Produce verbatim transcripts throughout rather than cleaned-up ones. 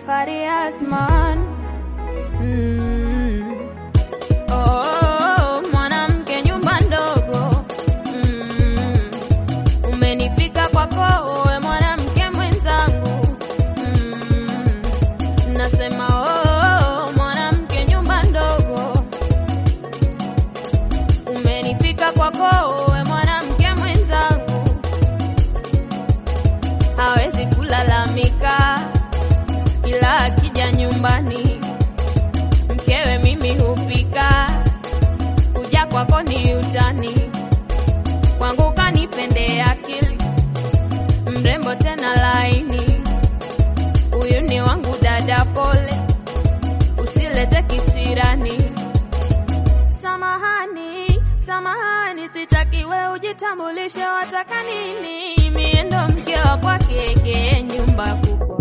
Fariatman. Mm. Oh, mwanamke nyumba ndogo. Mm. Umenifika kwako wewe mwanamke mwenzangu. Mm. Nasema oh, mwanamke nyumba ndogo. Umenifika kwako wewe mwanamke mwenzangu. Hawezi kulalamika ila akija nyumbani mkewe mimi hupika. Kuja kwako ni utani, kwangu kanipende akili, mrembo tena laini. Huyu ni wangu dada pole, usilete kisirani. Samahani, samahani, sitaki we ujitambulishe, wataka nini? Miendo mke wa kwake ke nyumba kubwa.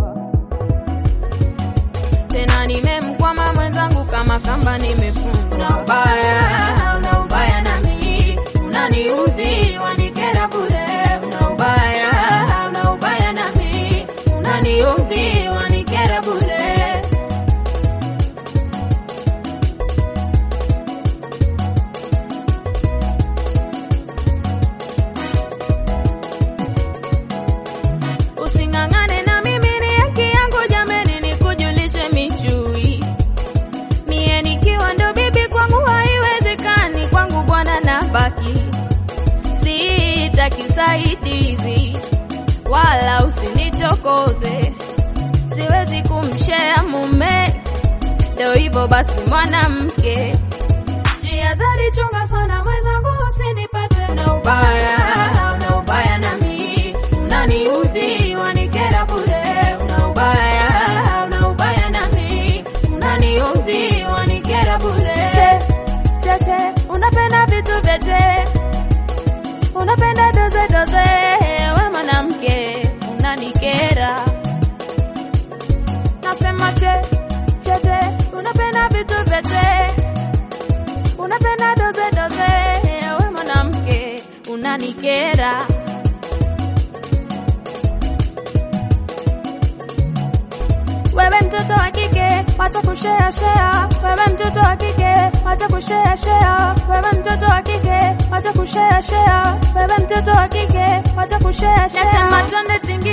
Tena nimemkwama mwenzangu kama kamba nimefunga. Una ubaya, una ubaya nami, unaniudhi wanikera bure. Una ubaya, una ubaya nami, unaniudhi wanikera bure. Usingangane na mimi, ni haki yangu jameni nikujulishe michui. Mie nikiwa ndo bibi kwangu haiwezekani, kwangu bwana na baki. Sitaki usaidizi wala usinichokoze, siwezi kumshare mume, ndio hivyo basi mwanamke. Jihadhari, chunga sana mwenzangu usinipate. Una ubaya, una ubaya nami, unaniudhi wanikera bure. Una ubaya, una ubaya nami, unaniudhi wanikera bure. Che, che, che, unapenda vitu vya che, unapenda doze doze, we mwanamke unanikera. Nasema che, che, che, unapenda vitu vya che, unapenda doze doze, we mwanamke unanikera. Wewe mtoto wa kike, wacha kushare share. Wewe mtoto wa kike, wacha kushare share. Wewe mtoto wa kike, wacha kushare share. Wewe mtoto wa kike, wacha kushare share. Nasema twende tingi